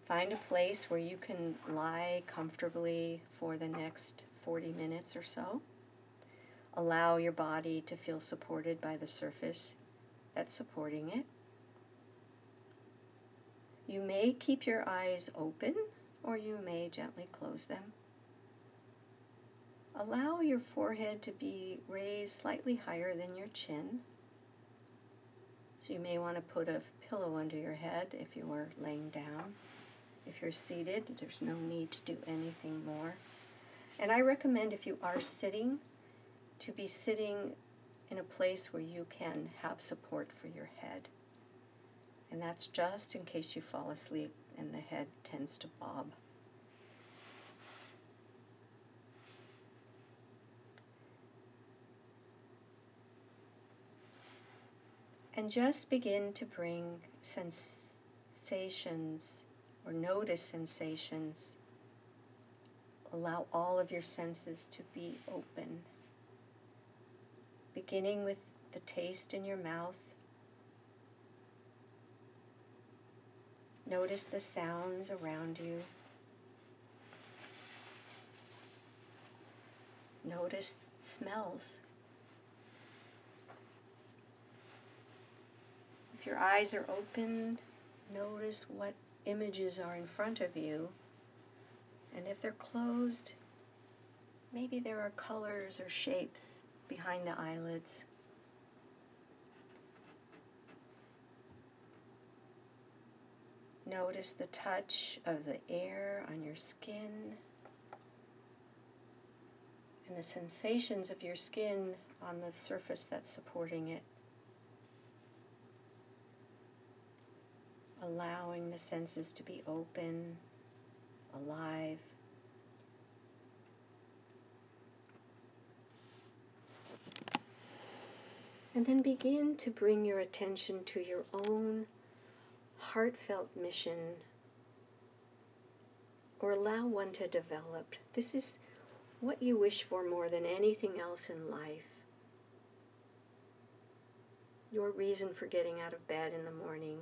Find a place where you can lie comfortably for the next 40 minutes or so. Allow your body to feel supported by the surface that's supporting it. You may keep your eyes open, or you may gently close them. Allow your forehead to be raised slightly higher than your chin. So you may want to put a pillow under your head if you are laying down. If you're seated, there's no need to do anything more. And I recommend, if you are sitting, to be sitting in a place where you can have support for your head. And that's just in case you fall asleep and the head tends to bob. And just begin to bring sensations or notice sensations. Allow all of your senses to be open. Beginning with the taste in your mouth. Notice the sounds around you. Notice smells. If your eyes are open, notice what images are in front of you. And if they're closed, maybe there are colors or shapes behind the eyelids. Notice the touch of the air on your skin and the sensations of your skin on the surface that's supporting it. Allowing the senses to be open, alive. And then begin to bring your attention to your own heartfelt mission, or allow one to develop. This is what you wish for more than anything else in life. Your reason for getting out of bed in the morning.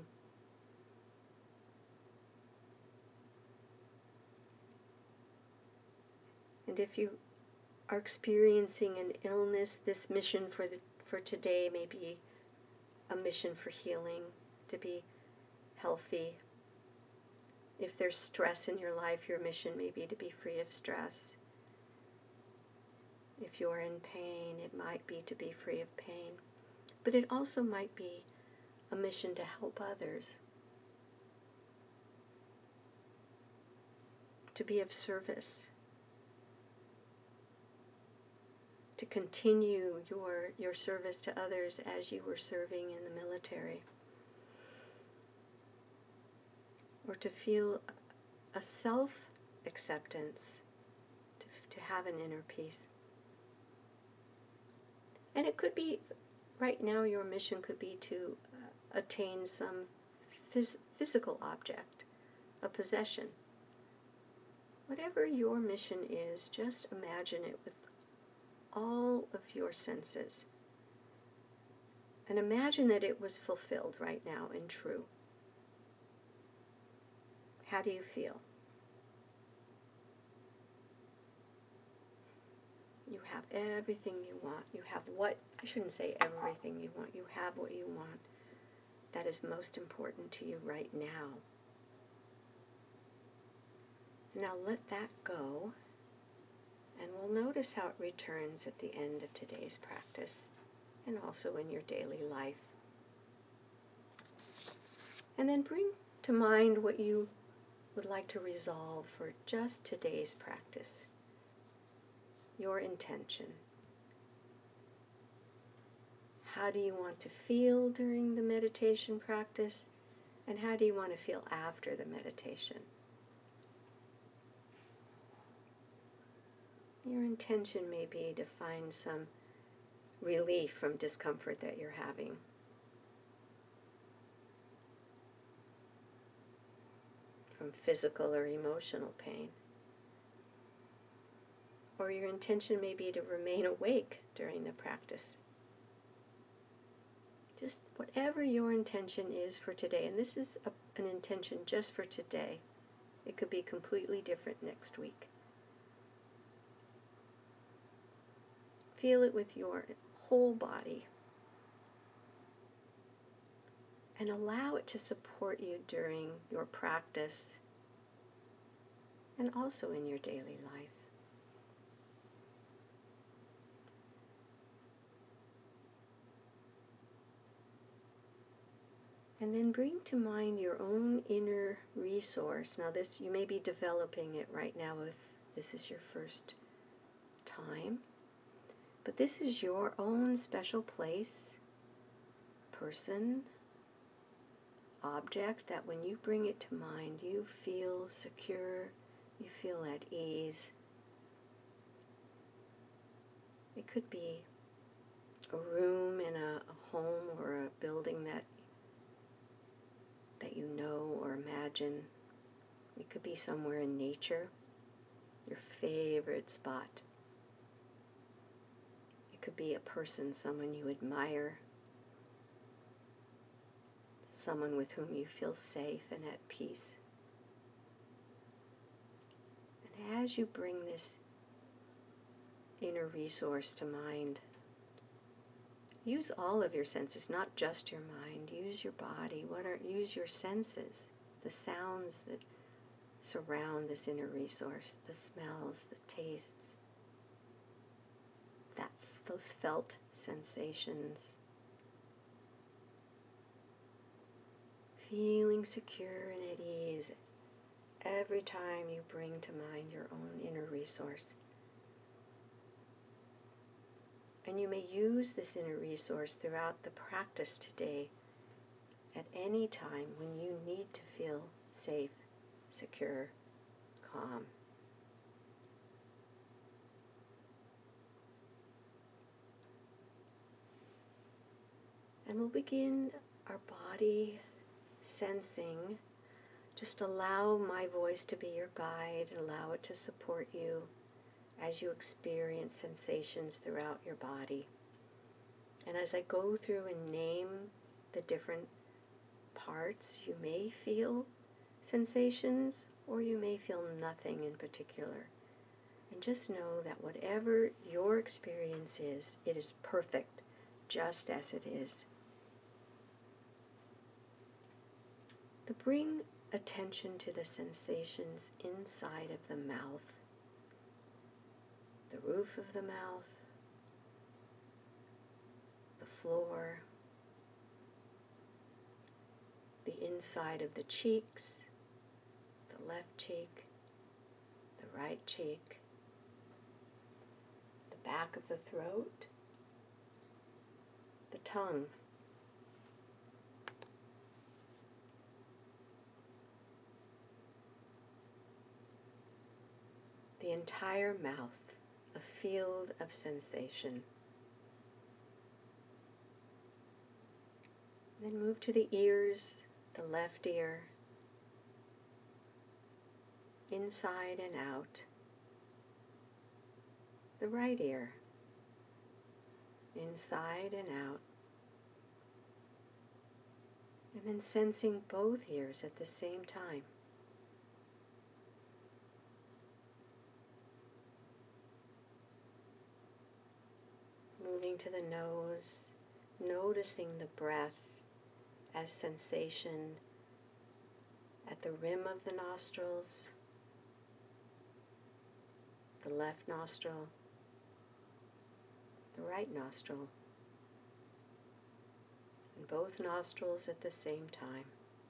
And if you are experiencing an illness, this mission for today may be a mission for healing, to be healthy. If there's stress in your life, your mission may be to be free of stress. If you're in pain, it might be to be free of pain. But it also might be a mission to help others, to be of service, to continue your service to others as you were serving in the military, or to feel a self-acceptance, to have an inner peace. And it could be, right now your mission could be to attain some physical object, a possession. Whatever your mission is, just imagine it with all of your senses. And imagine that it was fulfilled right now and true. How do you feel? You have everything you want. You have I shouldn't say everything you want. You have what you want that is most important to you right now. Now let that go, and we'll notice how it returns at the end of today's practice and also in your daily life. And then bring to mind what you would like to resolve for just today's practice. Your intention. How do you want to feel during the meditation practice? And how do you want to feel after the meditation? Your intention may be to find some relief from discomfort that you're having. From physical or emotional pain. Or your intention may be to remain awake during the practice. Just whatever your intention is for today, and this is an intention just for today. It could be completely different next week. Feel it with your whole body. And allow it to support you during your practice and also in your daily life. And then bring to mind your own inner resource. Now this, you may be developing it right now if this is your first time. But this is your own special place, person, object that when you bring it to mind, you feel secure, you feel at ease. It could be a room in a home or a building that you know or imagine. It could be somewhere in nature, your favorite spot. It could be a person, someone you admire, someone with whom you feel safe and at peace. And as you bring this inner resource to mind, use all of your senses, not just your mind. Use your body. Use your senses, the sounds that surround this inner resource, the smells, the tastes, those felt sensations. Feeling secure and at ease every time you bring to mind your own inner resource. And you may use this inner resource throughout the practice today at any time when you need to feel safe, secure, calm. And we'll begin our body sensing. Just allow my voice to be your guide, allow it to support you as you experience sensations throughout your body. And as I go through and name the different parts, you may feel sensations or you may feel nothing in particular. And just know that whatever your experience is, it is perfect just as it is. To bring attention to the sensations inside of the mouth, the roof of the mouth, the floor, the inside of the cheeks, the left cheek, the right cheek, the back of the throat, the tongue, the entire mouth, a field of sensation. Then move to the ears, the left ear, inside and out, the right ear, inside and out, and then sensing both ears at the same time. Moving to the nose, noticing the breath as sensation at the rim of the nostrils, the left nostril, the right nostril, and both nostrils at the same time.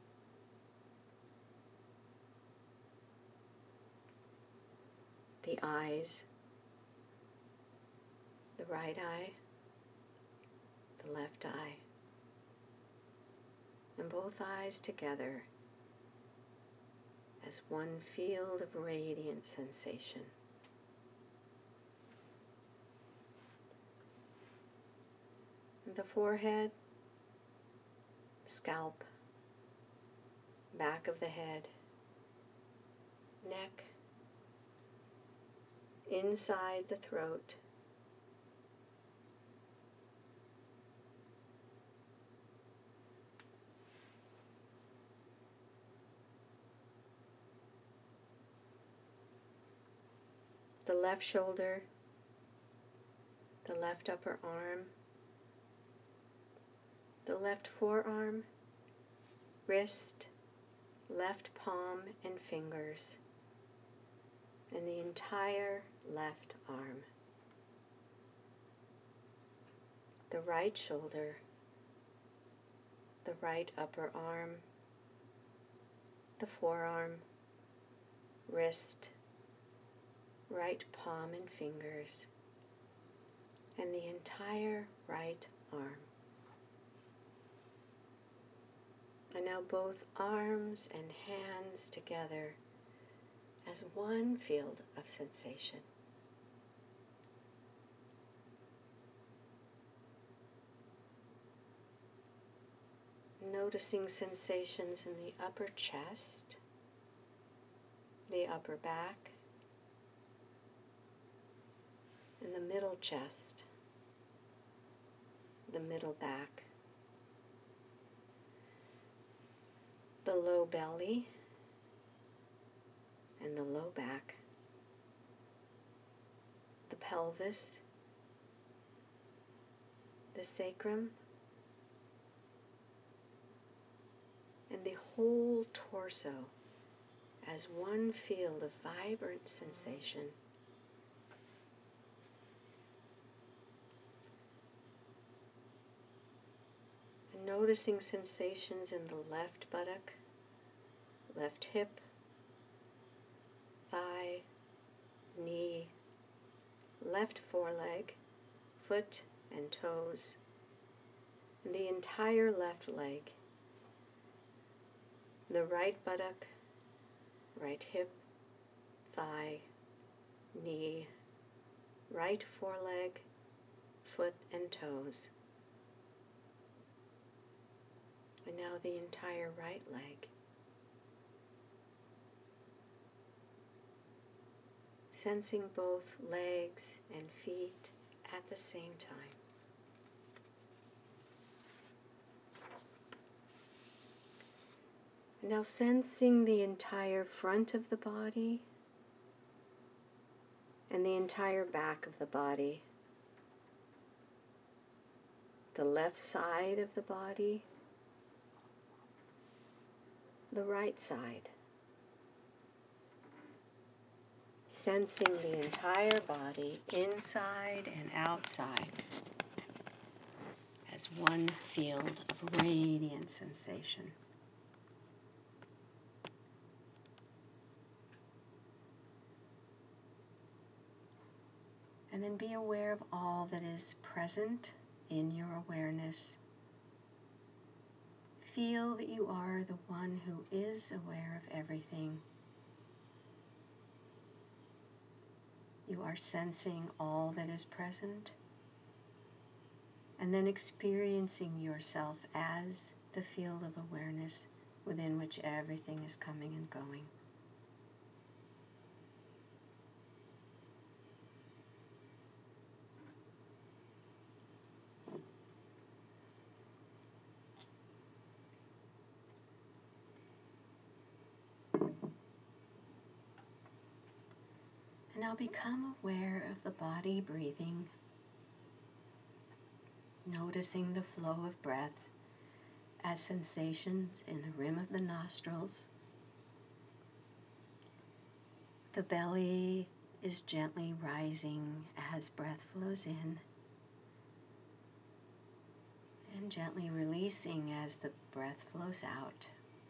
The eyes, the right eye, the left eye, and both eyes together as one field of radiant sensation. And the forehead, scalp, back of the head, neck, inside the throat, the left shoulder, the left upper arm, the left forearm, wrist, left palm and fingers, and the entire left arm. The right shoulder, the right upper arm, the forearm, wrist, right palm and fingers, and the entire right arm. And now both arms and hands together as one field of sensation. Noticing sensations in the upper chest, the upper back, and the middle chest, the middle back, the low belly, and the low back, the pelvis, the sacrum, and the whole torso as one field of vibrant sensation. And noticing sensations in the left buttock, left hip, thigh, knee, left foreleg, foot and toes, and the entire left leg, the right buttock, right hip, thigh, knee, right foreleg, foot and toes, and now the entire right leg. Sensing both legs and feet at the same time. Now sensing the entire front of the body and the entire back of the body, the left side of the body, the right side. Sensing the entire body inside and outside as one field of radiant sensation. And then be aware of all that is present in your awareness. Feel that you are the one who is aware of everything. You are sensing all that is present, and then experiencing yourself as the field of awareness within which everything is coming and going. And now become aware of the body breathing, noticing the flow of breath as sensations in the rim of the nostrils. The belly is gently rising as breath flows in, and gently releasing as the breath flows out.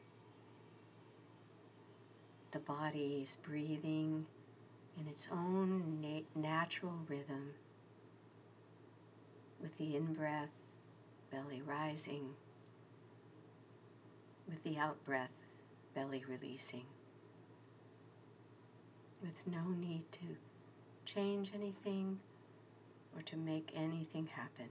The body is breathing in its own natural rhythm, with the in-breath, belly rising, with the out-breath, belly releasing, with no need to change anything or to make anything happen.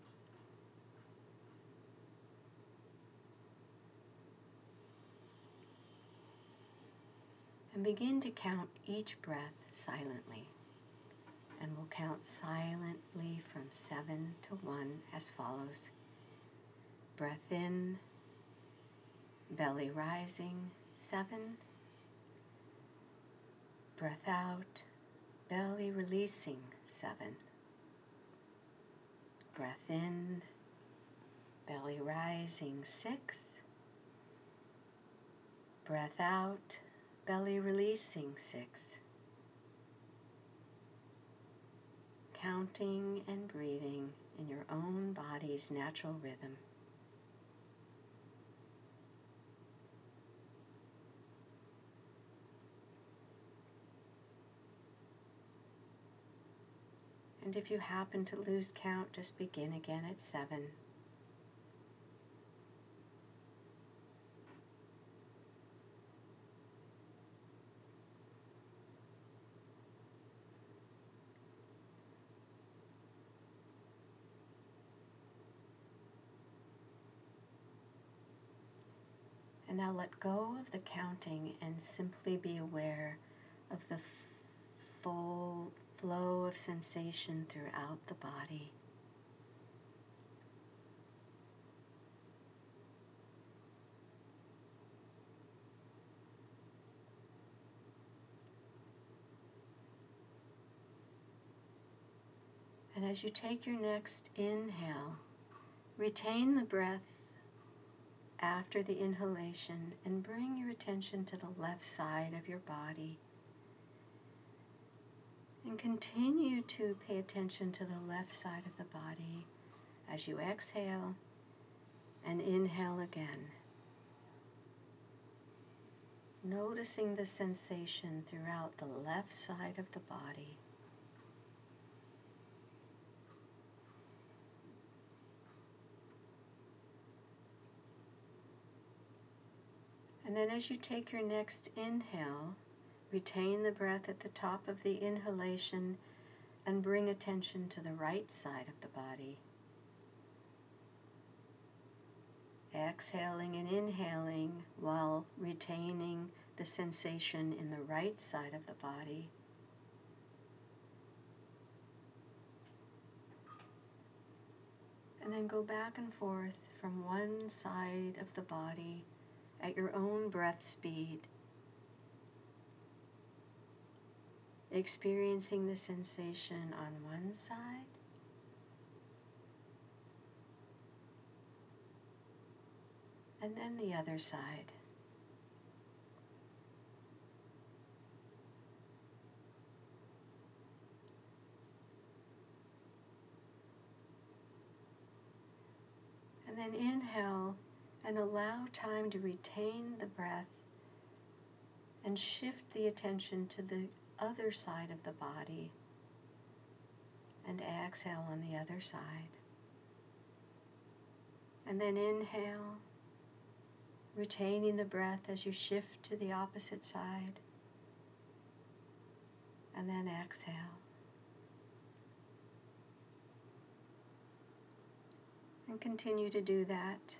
And begin to count each breath silently. And we'll count silently from 7 to 1 as follows. Breath in, belly rising, 7. Breath out, belly releasing 7. Breath in, belly rising 6. Breath out, belly releasing 6. Counting and breathing in your own body's natural rhythm. And if you happen to lose count, just begin again at 7. And now let go of the counting and simply be aware of the full flow of sensation throughout the body. And as you take your next inhale, retain the breath after the inhalation and bring your attention to the left side of your body. And continue to pay attention to the left side of the body as you exhale and inhale again. Noticing the sensation throughout the left side of the body. And then as you take your next inhale, retain the breath at the top of the inhalation and bring attention to the right side of the body. Exhaling and inhaling while retaining the sensation in the right side of the body. And then go back and forth from one side of the body at your own breath speed, experiencing the sensation on one side and then the other side. And then inhale and allow time to retain the breath and shift the attention to the other side of the body and exhale on the other side. And then inhale, retaining the breath as you shift to the opposite side. And then exhale. And continue to do that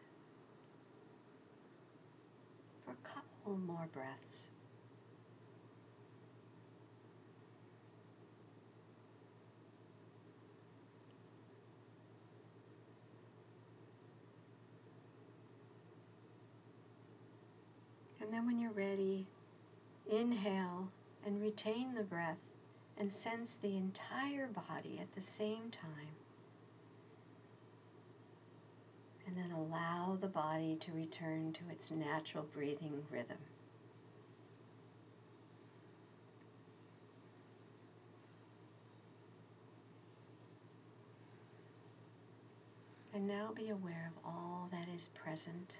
for a couple more breaths. And then when you're ready, inhale and retain the breath and sense the entire body at the same time. And then allow the body to return to its natural breathing rhythm. And now be aware of all that is present.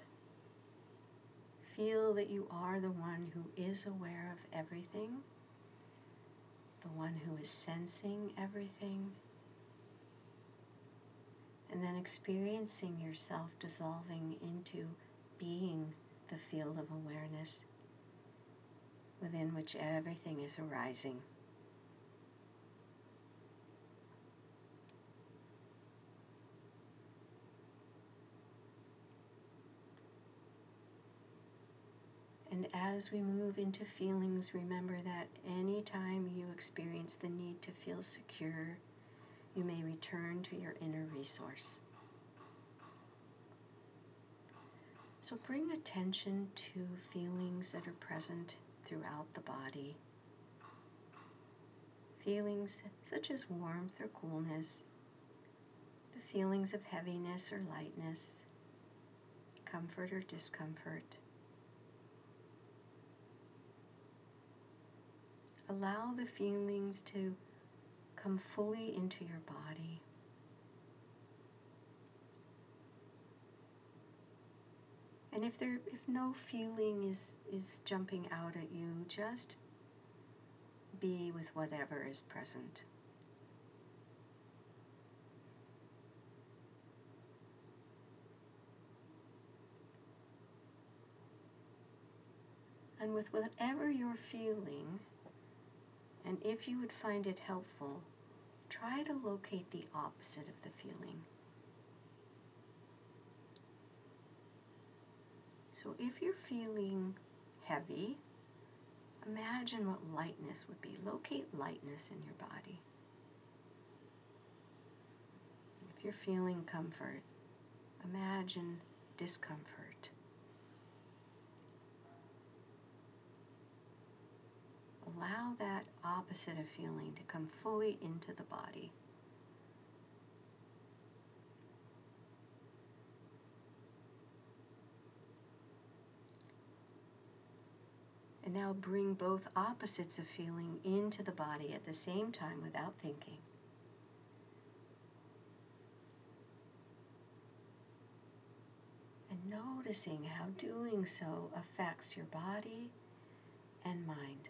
Feel that you are the one who is aware of everything, the one who is sensing everything, and then experiencing yourself dissolving into being the field of awareness within which everything is arising. And as we move into feelings, remember that anytime you experience the need to feel secure, you may return to your inner resource. So bring attention to feelings that are present throughout the body. feelings such as warmth or coolness, the feelings of heaviness or lightness, comfort or discomfort. Allow the feelings to come fully into your body. And if no feeling is jumping out at you, just be with whatever is present. And with whatever you're feeling, and if you would find it helpful, try to locate the opposite of the feeling. So if you're feeling heavy, imagine what lightness would be. Locate lightness in your body. If you're feeling comfort, imagine discomfort. Allow that opposite of feeling to come fully into the body. And now bring both opposites of feeling into the body at the same time without thinking. And noticing how doing so affects your body and mind.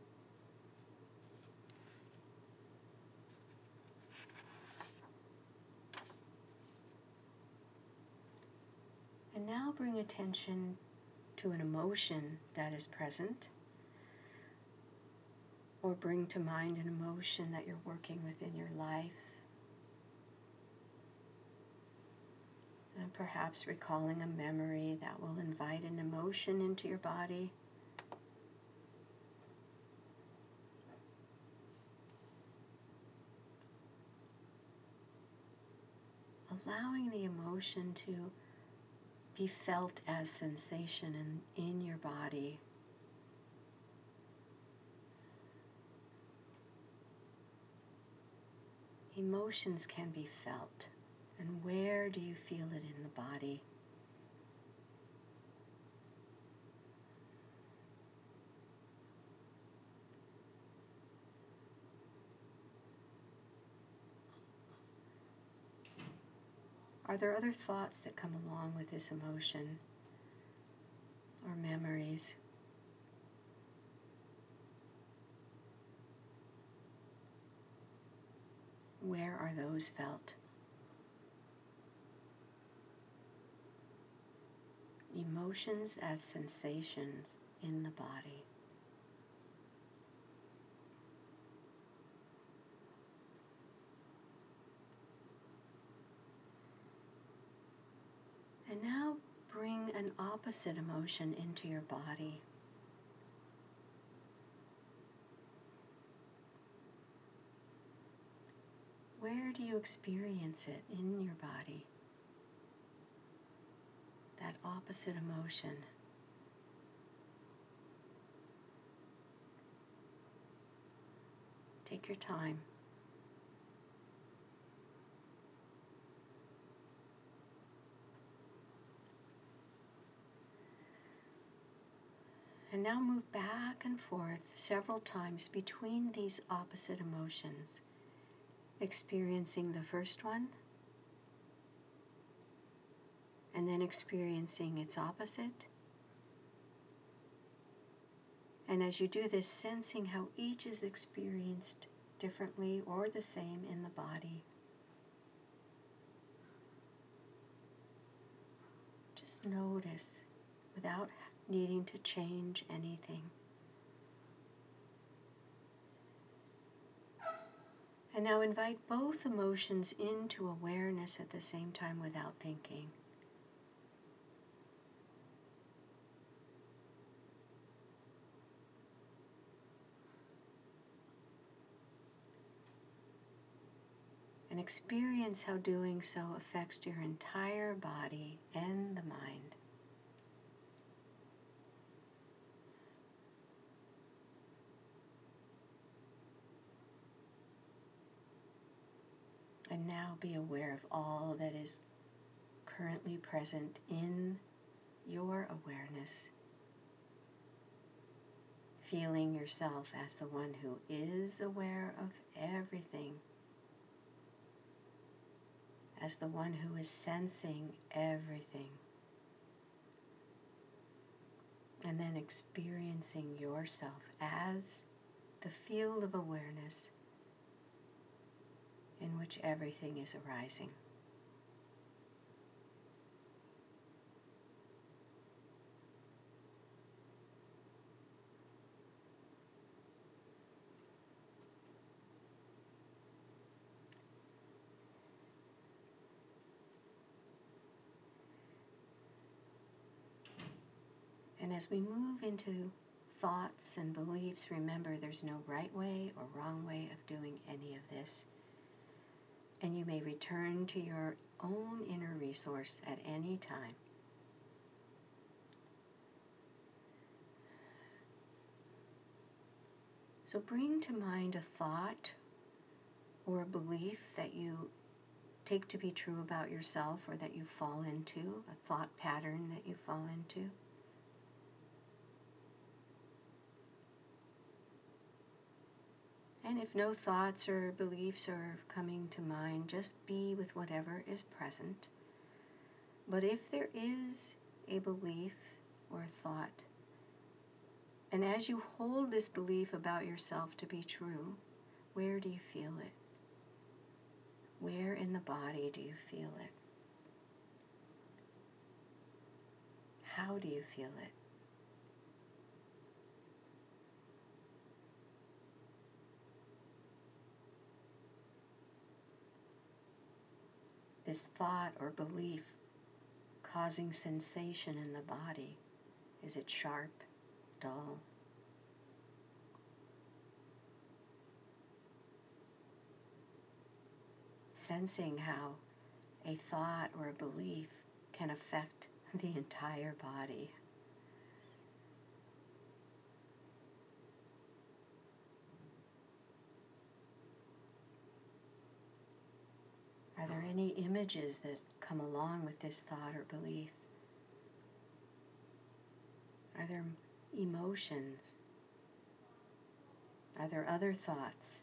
And now bring attention to an emotion that is present, or bring to mind an emotion that you're working with in your life, and perhaps recalling a memory that will invite an emotion into your body. Allowing the emotion to be felt as sensation in your body. Emotions can be felt. And where do you feel it in the body? Are there other thoughts that come along with this emotion or memories? Where are those felt? Emotions as sensations in the body. And now bring an opposite emotion into your body. Where do you experience it in your body? That opposite emotion. Take your time. And now move back and forth several times between these opposite emotions, experiencing the first one, and then experiencing its opposite. And as you do this, sensing how each is experienced differently or the same in the body. Just notice without needing to change anything. And now invite both emotions into awareness at the same time without thinking. And experience how doing so affects your entire body and the mind. now be aware of all that is currently present in your awareness, feeling yourself as the one who is aware of everything, as the one who is sensing everything, and then experiencing yourself as the field of awareness in which everything is arising. And as we move into thoughts and beliefs, remember there's no right way or wrong way of doing any of this. And you may return to your own inner resource at any time. So bring to mind a thought or a belief that you take to be true about yourself or that you fall into, a thought pattern that you fall into. And if no thoughts or beliefs are coming to mind, just be with whatever is present. But if there is a belief or a thought, and as you hold this belief about yourself to be true, where do you feel it? Where in the body do you feel it? How do you feel it? This thought or belief causing sensation in the body. Is it sharp, dull? Sensing how a thought or a belief can affect the entire body. Are there any images that come along with this thought or belief? Are there emotions? Are there other thoughts?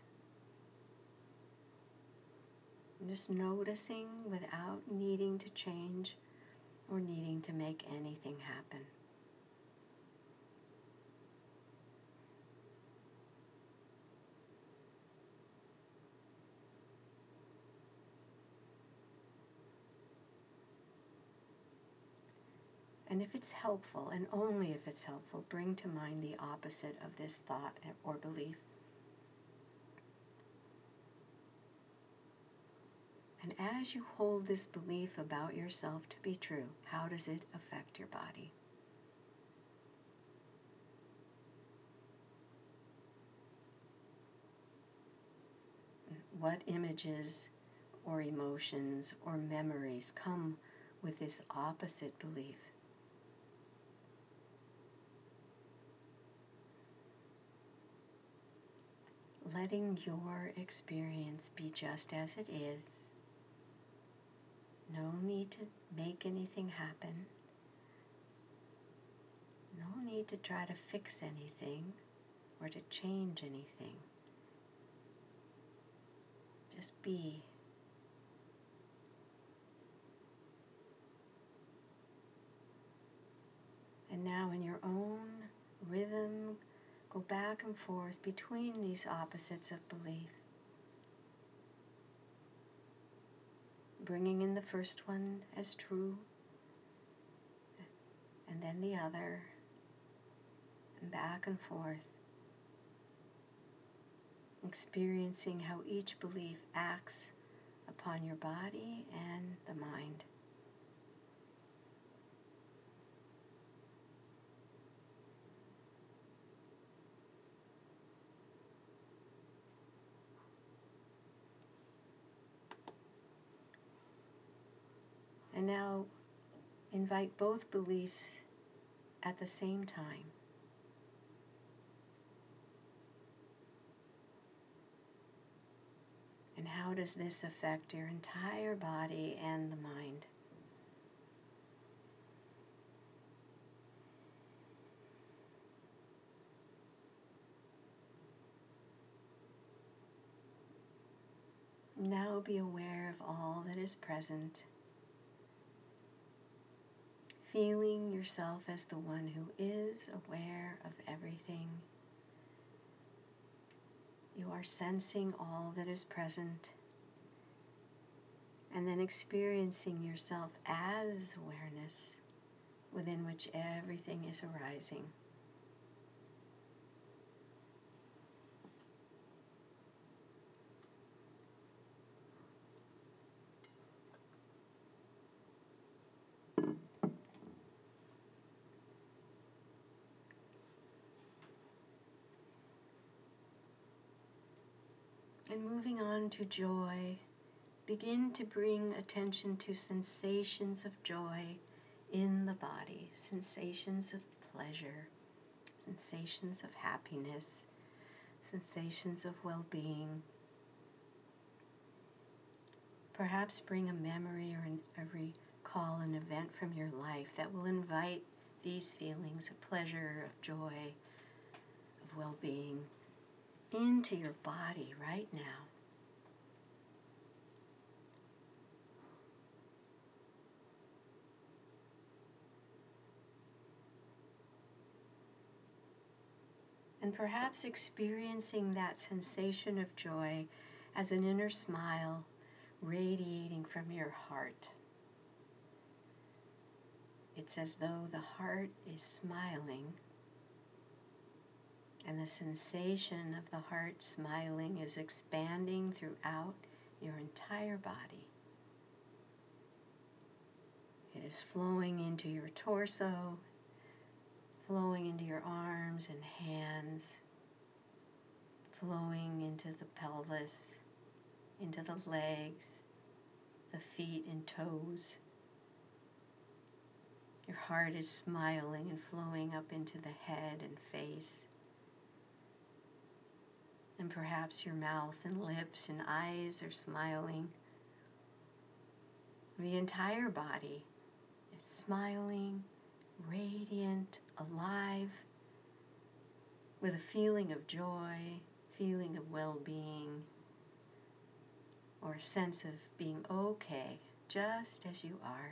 And just noticing without needing to change or needing to make anything happen. And if it's helpful, and only if it's helpful, bring to mind the opposite of this thought or belief. And as you hold this belief about yourself to be true, how does it affect your body? What images or emotions or memories come with this opposite belief? Letting your experience be just as it is. No need to make anything happen. No need to try to fix anything or to change anything. Just be. And now in your own rhythm, go back and forth between these opposites of belief. Bringing in the first one as true, and then the other, and back and forth. Experiencing how each belief acts upon your body and the mind. And now invite both beliefs at the same time. And how how does this affect your entire body and the mind? Now be aware of all that is present, feeling yourself as the one who is aware of everything. You are sensing all that is present, and then experiencing yourself as awareness within which everything is arising. And moving on to joy, begin to bring attention to sensations of joy in the body, sensations of pleasure, sensations of happiness, sensations of well-being. Perhaps bring a memory or recall an event from your life that will invite these feelings of pleasure, of joy, of well-being into your body right now. And perhaps experiencing that sensation of joy as an inner smile radiating from your heart. It's as though the heart is smiling, and the sensation of the heart smiling is expanding throughout your entire body. It is flowing into your torso, flowing into your arms and hands, flowing into the pelvis, into the legs, the feet and toes. Your heart is smiling and flowing up into the head and face. And perhaps your mouth and lips and eyes are smiling. The entire body is smiling, radiant, alive, with a feeling of joy, feeling of well-being, or a sense of being okay, just as you are.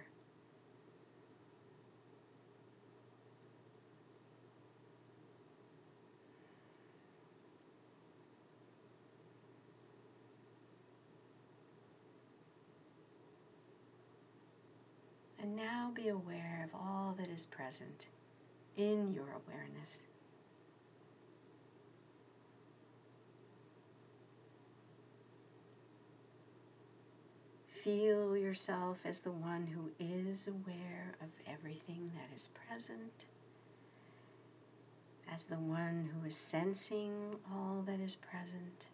And now be aware of all that is present in your awareness. Feel yourself as the one who is aware of everything that is present, as the one who is sensing all that is present,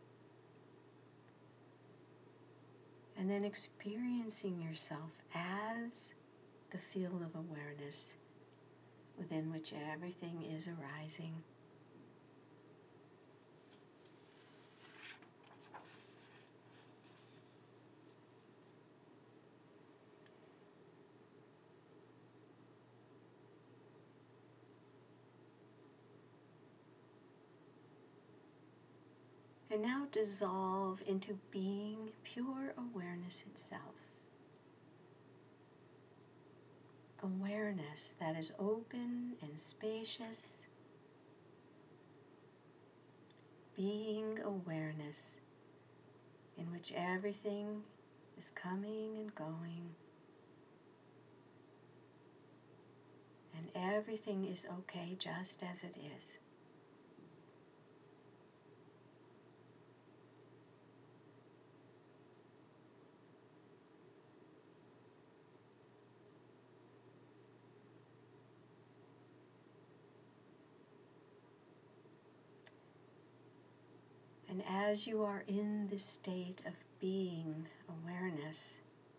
and then experiencing yourself as the field of awareness within which everything is arising. And now dissolve into being pure awareness itself. Awareness that is open and spacious. Being awareness in which everything is coming and going. And everything is okay just as it is. And as you are in this state of being awareness,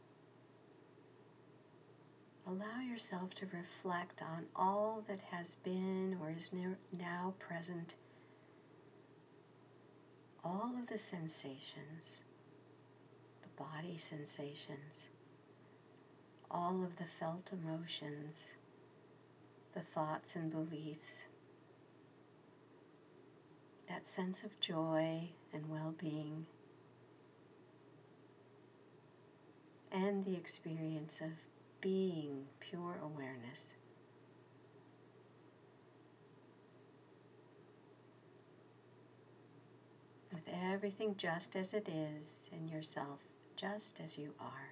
allow yourself to reflect on all that has been or is now present, all of the sensations, body sensations, all of the felt emotions, the thoughts and beliefs, that sense of joy and well-being, and the experience of being pure awareness. With everything just as it is and yourself just as you are.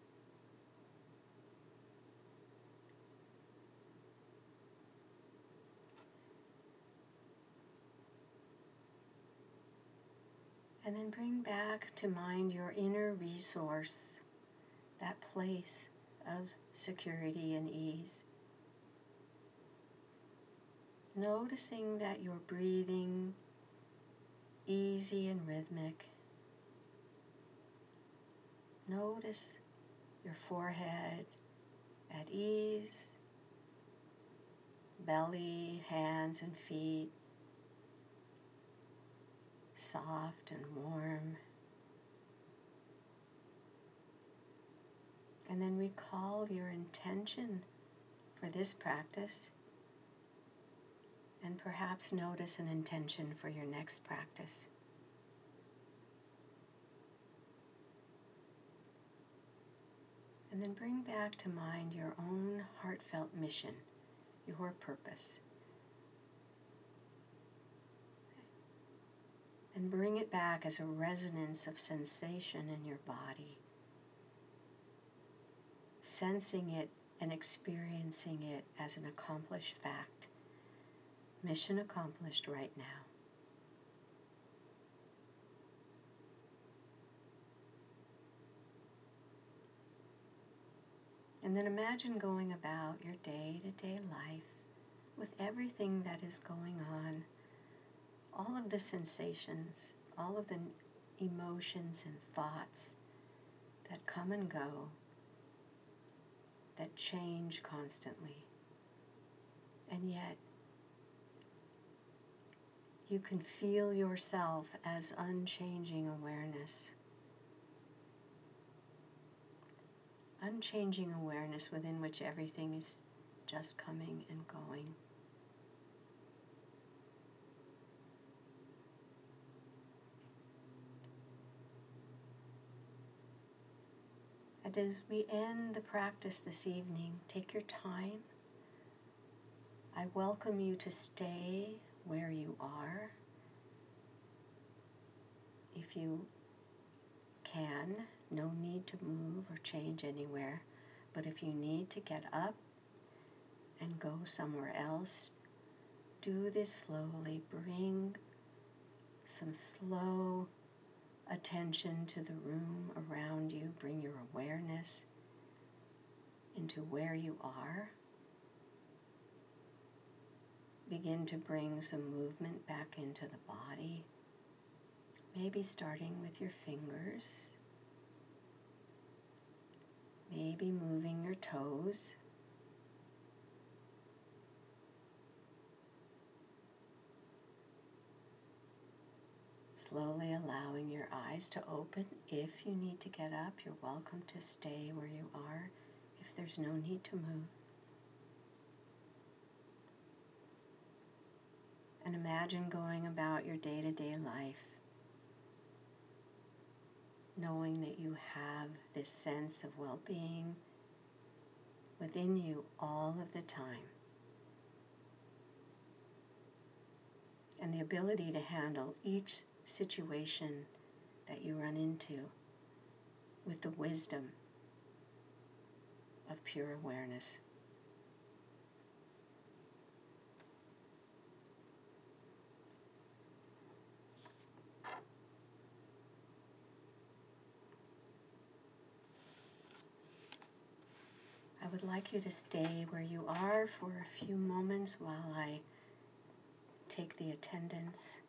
And then bring back to mind your inner resource, that place of security and ease. Noticing that you're breathing easy and rhythmic. Notice your forehead at ease, belly, hands and feet soft and warm. And then recall your intention for this practice, and perhaps notice an intention for your next practice. And then bring back to mind your own heartfelt mission, your purpose. And bring it back as a resonance of sensation in your body. Sensing it and experiencing it as an accomplished fact. Mission accomplished right now. And then imagine going about your day-to-day life with everything that is going on, all of the sensations, all of the emotions and thoughts that come and go, that change constantly. And yet, you can feel yourself as unchanging awareness. Unchanging awareness within which everything is just coming and going. And as we end the practice this evening, take your time. I welcome you to stay where you are. If you can, no need to move or change anywhere. But if you need to get up and go somewhere else, do this slowly. Bring some slow attention to the room around you. Bring your awareness into where you are. Begin to bring some movement back into the body. Maybe starting with your fingers. Maybe moving your toes. Slowly allowing your eyes to open. If you need to get up, you're welcome to stay where you are if there's no need to move. And imagine going about your day-to-day life, knowing that you have this sense of well-being within you all of the time. And the ability to handle each situation that you run into with the wisdom of pure awareness. I would like you to stay where you are for a few moments while I take the attendance.